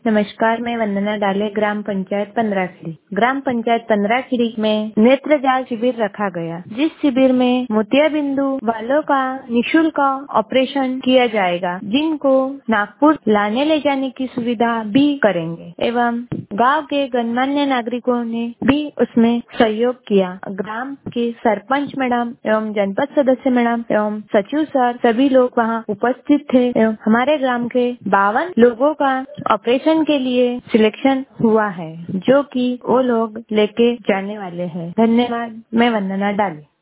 नमस्कार, मैं वंदना डाले, ग्राम पंचायत पंद्राखीरी। ग्राम पंचायत पंद्राखीरी में नेत्र जांच शिविर रखा गया, जिस शिविर में मोतियाबिंदु वालों का निःशुल्क ऑपरेशन किया जाएगा, जिनको नागपुर लाने ले जाने की सुविधा भी करेंगे एवं गांव के गणमान्य नागरिकों ने भी उसमें सहयोग किया। ग्राम के सरपंच मैडम एवं जनपद सदस्य मैडम एवं सचिव सर सभी लोग वहां उपस्थित थे एवं हमारे ग्राम के 52 लोगों का ऑपरेशन के लिए सिलेक्शन हुआ है, जो कि वो लोग लेके जाने वाले हैं। धन्यवाद। मैं वंदना डाले।